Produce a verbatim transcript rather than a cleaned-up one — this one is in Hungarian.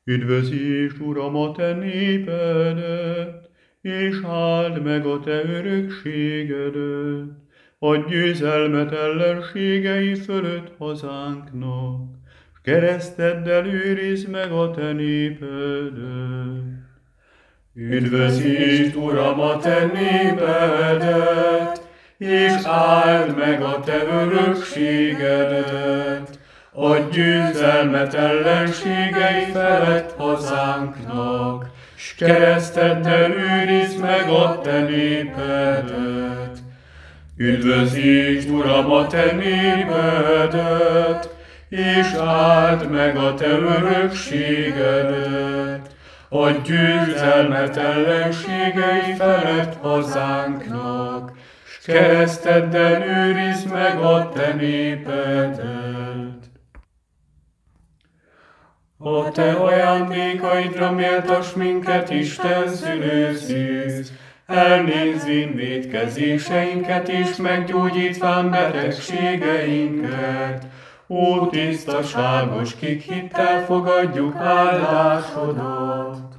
Üdvözítsd, Uram, a te népedet, és áld meg a te örökségedet. Adj győzelmet ellenségei fölött hazánknak, s kereszteddel őrizd meg a te népedet. Üdvözítsd, Uram, a te népedet, és áld meg a te örökségedet. Adj győzelmet ellenségei felett hazánknak, s kereszteddel őrizd meg a te népedet. Üdvözítsd, Uram, a te népedet, és áld meg a te örökségedet. Adj győzelmet ellenségei felett hazánknak, s kereszteddel őrizd meg a te népedet. A te ajándékaidra méltass minket, Isten szülőszűz, elnézvén vétkezéseinket és meggyógyítván betegségeinket. Ó tisztaságos, kik hittel fogadjuk áldásodat!